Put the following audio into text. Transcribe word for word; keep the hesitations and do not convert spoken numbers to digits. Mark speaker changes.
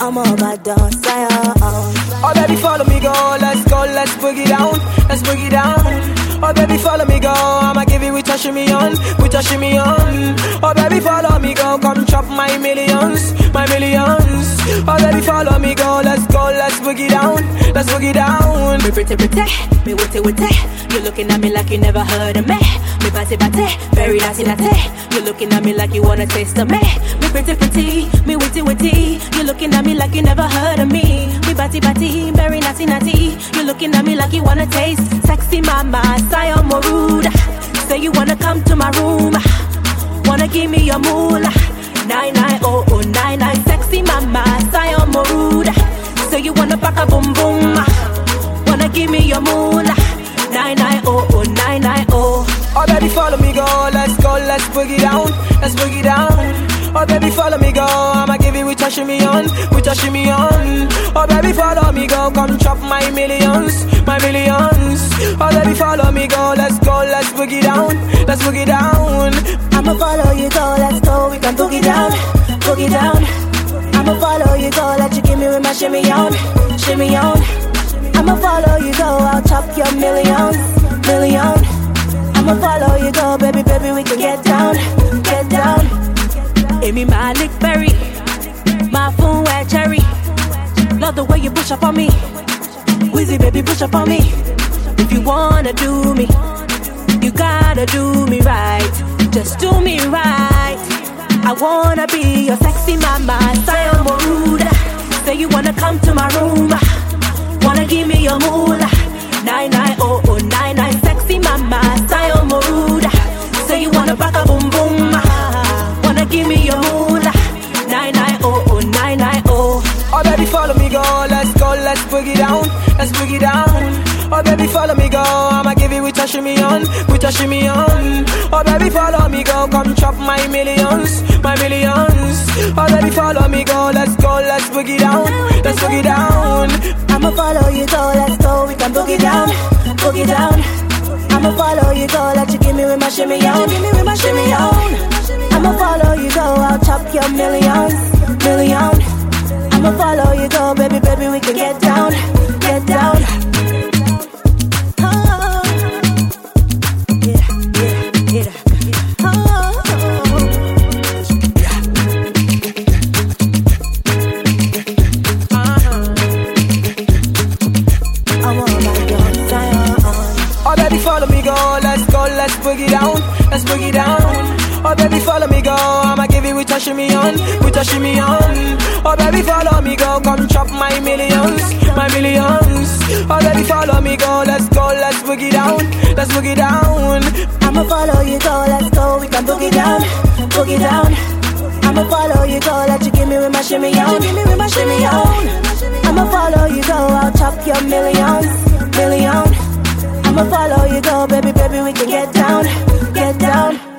Speaker 1: I'm all about the Zion.
Speaker 2: Oh baby, follow me, go. Let's go, let's boogie down, let's boogie down. Oh baby, follow me, go. I'ma give you with your shimmy on, with your shimmy on. Oh baby, follow me, go. Come chop my millions, my millions. Oh baby, follow me, go. Let's go, let's boogie down, let's boogie down.
Speaker 1: Me pretty pretty, me witty witty. You looking at me like you never heard of me. Me batty batty, very naughty naughty. You looking at me like you wanna taste of me. Me pretty pretty, me witty witty. You looking at me like you never heard of me. Me batty batty, very naughty naughty. You looking at me like you wanna taste. Sexy mama, Zion Moruda. Say you wanna come to my room. Wanna give me your moolah. Nine nine oh oh nine nine. Sexy mama, Zion Moruda. Say you wanna pack a boom boom. Wanna give me your moolah. Nine nine oh oh nine nine oh.
Speaker 2: Oh baby, follow me, go. Let's go, let's boogie down, let's boogie down. Oh baby, follow me, go. I'ma give you with your shimmy on, with your shimmy on. Oh baby, follow me, go. Come chop my millions, my millions. Oh baby, follow me, go. Let's go, let's boogie down, let's boogie down.
Speaker 1: I'ma follow you, go. Let's go, we can boogie down, boogie down. I'ma follow you, go. Let you give me with my shimmy on, shimmy on. I'ma follow you, go. I'll chop your millions, million. I'ma follow you, go, baby, baby, we can get down, get down. Amy Malik Berry, my phone wet cherry. Love the way you push up on me. Wheezy, baby, push up on me. If you wanna do me, you gotta do me right. Just do me right. I wanna be your sexy mama, Zion Moruda. Say you wanna come to my room. Wanna give me your moolah. Nine nine oh oh nine nine. Sexy mama, Zion Moruda. Say you wanna back a boom boom. Wanna give me your moolah. Nine nine oh oh nine nine oh.
Speaker 2: Oh baby, follow me, go. Let's go, let's boogie down, let's boogie down. Oh baby, follow me, go. I'ma give you with your shimmy on, with your shimmy on. Oh baby, follow me, go. Come chop my millions, my millions. Oh baby, follow me, go. Let's go, let's boogie down, let's boogie down.
Speaker 1: I'ma follow you, go. Let's go, we can boogie down, boogie down. I'ma follow you, go. Let you give me with my shimmy on, give me with my shimmy on. I'ma follow you, go. I'll chop your millions, million. I'ma follow you, go, baby, baby, we can get down, get down. Oh, yeah, yeah, yeah. Oh, uh-huh. I'm all about your Zion.
Speaker 2: Oh baby, follow me, go. Let's go, let's boogie down, let's boogie down. Oh baby, follow me, go. I'ma give you with your shimmy on, with your shimmy on. Oh baby, follow me, go. Come chop my millions, my millions. Oh baby, follow me, go. Let's go, let's boogie down, let's boogie down.
Speaker 1: I'ma follow you, go. Let's go, we can boogie down, boogie down. I'ma follow you, go. Let you give me with my shimmy on, give me with my shimmy on. I'ma follow you, go. I'll chop your millions, million. I'ma follow you, go, baby, baby, we can get down, get down.